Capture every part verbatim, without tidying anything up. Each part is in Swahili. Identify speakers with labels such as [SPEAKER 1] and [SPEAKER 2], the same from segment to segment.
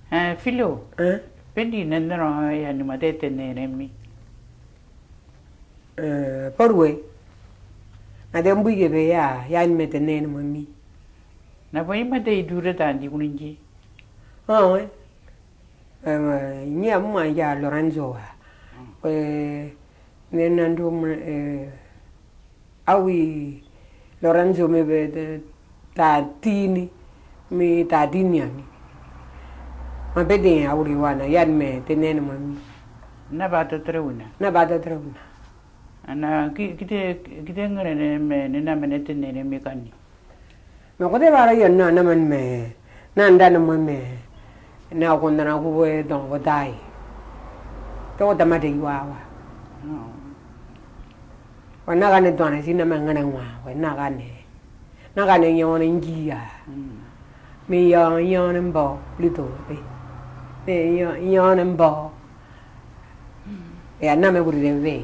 [SPEAKER 1] eh filo eh pendi nendro ya ni matete neremi
[SPEAKER 2] eh porwe na dembu yebe ya ya ni metene ni mami
[SPEAKER 1] na boy mate idure tandi kuninji
[SPEAKER 2] ah we eh ni amma ya Lorenzo eh nenando eh awi Lorenzo me be ta tini mi ta diniani ma bede auri wana yan me tenene mami
[SPEAKER 1] na ba to treuna
[SPEAKER 2] na ba to treuna
[SPEAKER 1] ana ki kite kite ngare ne me ne na me tenene me kani
[SPEAKER 2] me ko de bara yan na na man me na nda na me na ko na ko we don ko dai to da ma de wa wa wa na ga ne don ne sina ma ngana wa wa na ga ne na ga ne yo ne ngia me yo yo ne bo lito be me yo yo ne bo e na me guri de ve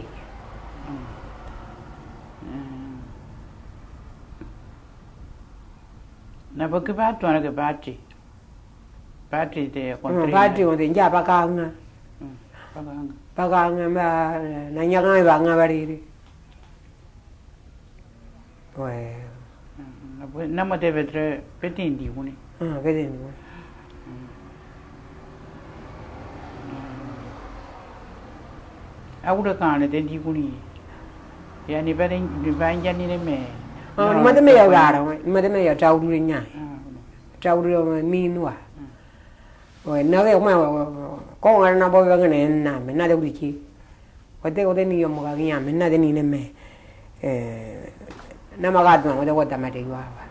[SPEAKER 1] na ba ke ba to na ke ba ti ba ti de
[SPEAKER 2] kontre ba ti on de ja ba ka nga
[SPEAKER 1] ba ka nga
[SPEAKER 2] ba ka nga ba na nya nga ba nga ba ri we
[SPEAKER 1] na mo deve tre petindi uni
[SPEAKER 2] ah vedendo
[SPEAKER 1] aure cane de di uni ya ni ba ni ba ya ni ne me
[SPEAKER 2] ah ma de me ya gara ma de me ya trau du nya trau du mi nua we na ve ma ko nga na bo ga ne na me na de uri ki o de o de ni yo mo ga nya me na de ni ne me eh na ma ga do ma de wa ta ma de wa